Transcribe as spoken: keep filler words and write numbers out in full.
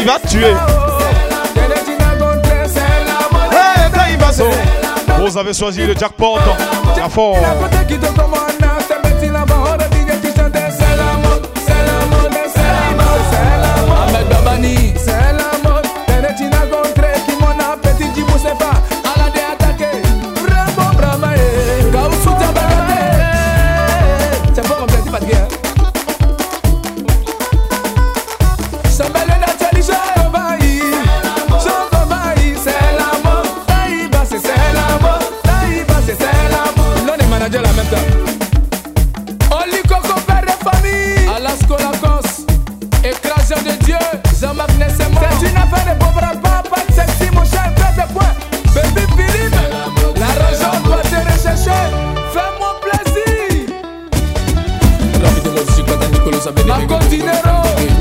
va te tuer. Hey, Taïbazo. Vous avez choisi le jackpot. À fort. Ahmed Babani, c'est la mode. Tenetina contre qui mon appétit du Moussefa. À la dé attaqué. Bravo, bravo. Kaoussou Tabarate. C'est pas complété, pas de guerre. Sambele Nathalie, Jean-Vaï. Jean-Vaï, c'est la mode. Taïba, c'est la mode. Taïba, c'est la mode. Non, les managers la même temps. Oli Coco, père de famille. Alasco Lacoste. Écraseur de Dieu, Jean-Marc Nessemo. C'est une affaire de pauvre papa, sexy mon cher, fais des points. Baby Philippe, l'argent doit te rechercher. Fais-moi plaisir. Marco Dinero,